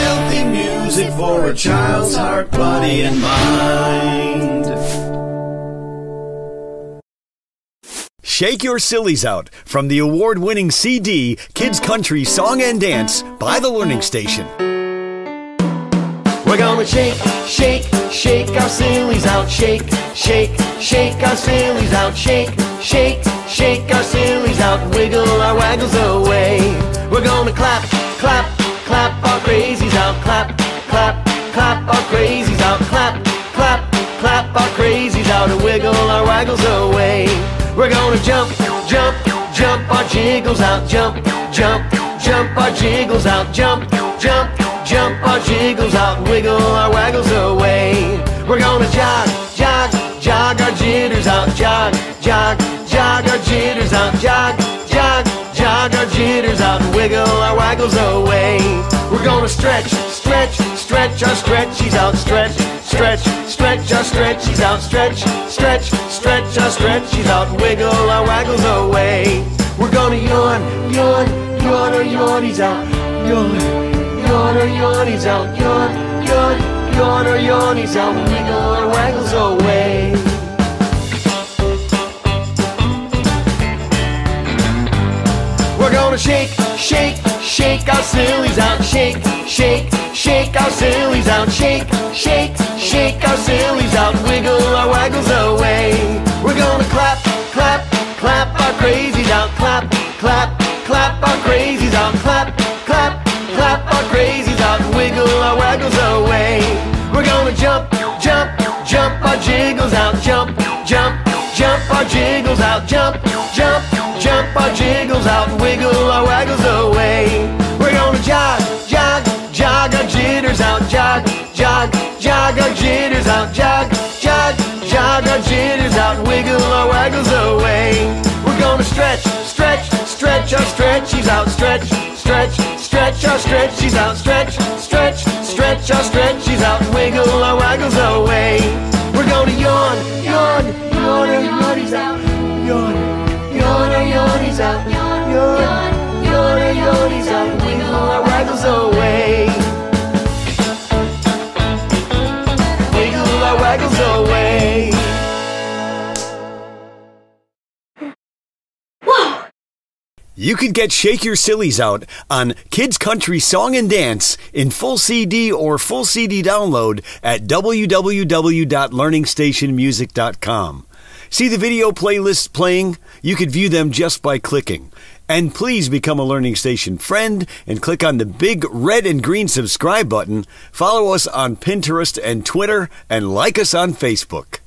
Healthy music for a child's heart, body, and mind. Shake Your Sillies Out from the award-winning CD, Kids Country Song and Dance by The Learning Station. We're gonna shake, shake, shake our sillies out. Shake, shake, shake our sillies out. Shake, shake, shake our sillies out. Wiggle our waggles away. We're gonna clap, clap, clap our crazies out. Clap, clap, clap our crazies out. Clap, clap, clap our crazies out. And wiggle our waggles away. We're gonna jump, jump, jump our jiggles out. Jump, jump, jump our jiggles out. Jump, jump, jump our jiggles out. Wiggle our waggles away. We're gonna jog, jog, jog our jitters out. Jog, jog, jog our jitters out. Jog, jog, jog our jitters out. Wiggle our waggles away. We're gonna stretch, stretch, stretch our stretchies out. Stretch, stretch, stretch our stretchies out. Stretch, stretch, stretch our stretchies out. Wiggle our waggles away. We're gonna yawn, yawn, yawn our yawnies out. Yawn, yawn our yawnies out. Yawn, yawn, yawn our yawnies out. Wiggle our waggles away. We're gonna shake, shake, shake our sillies out. Shake, shake, shake our sillies out. Shake, shake, shake our sillies out. Wiggle our waggles away. We're gonna clap, clap, clap our crazies out. Clap, clap, clap our crazies out. Clap, clap, clap our crazies out. Wiggle our waggles away. We're gonna jump, jump, jump our jiggles out. Jump, jump, jump our jiggles out. Jump, jump, jump our jiggles out. Wiggle our waggles away. We're gonna jog, jog, jog our jitters out. Jog, jog, jog our jitters out. Jog, jog, jog our jitters out. Wiggle our waggles away. We're gonna stretch, stretch, stretch our stretchies out. Stretch, stretch, stretch our stretchies out. Stretch, stretch, stretch our stretchies out. Wiggle our waggles away. We're gonna yawn, yawn, yawn our yawnies out. Yawn, yawn our yawnies out. Yawn, yawn our yawnies out. Wiggle our waggles away. Wiggle our waggles away. You could get Shake Your Sillies Out on Kids Country Song and Dance in full CD or full CD download at www.learningstationmusic.com. See the video playlists playing? You could view them just by clicking. And please become a Learning Station friend and click on the big red and green subscribe button. Follow us on Pinterest and Twitter and like us on Facebook.